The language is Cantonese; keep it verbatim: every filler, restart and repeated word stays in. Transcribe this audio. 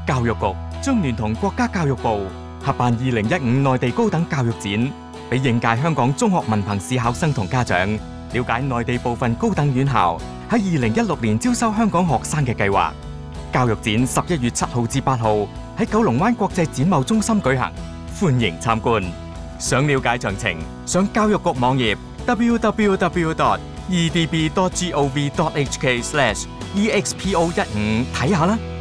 教育局將聯同國家教育部合辦二零一五內地高等教育展，俾應屆香港中學文憑試考生同家長了解內地部分高等院校喺二零一六年招收香港學生嘅計劃。教育展十一月七號至八號喺九龍灣國際展貿中心舉行，歡迎參觀。想了解詳情，上教育局網頁 double-u double-u double-u dot e d b dot gov dot h k slash e x p o 一五睇下啦。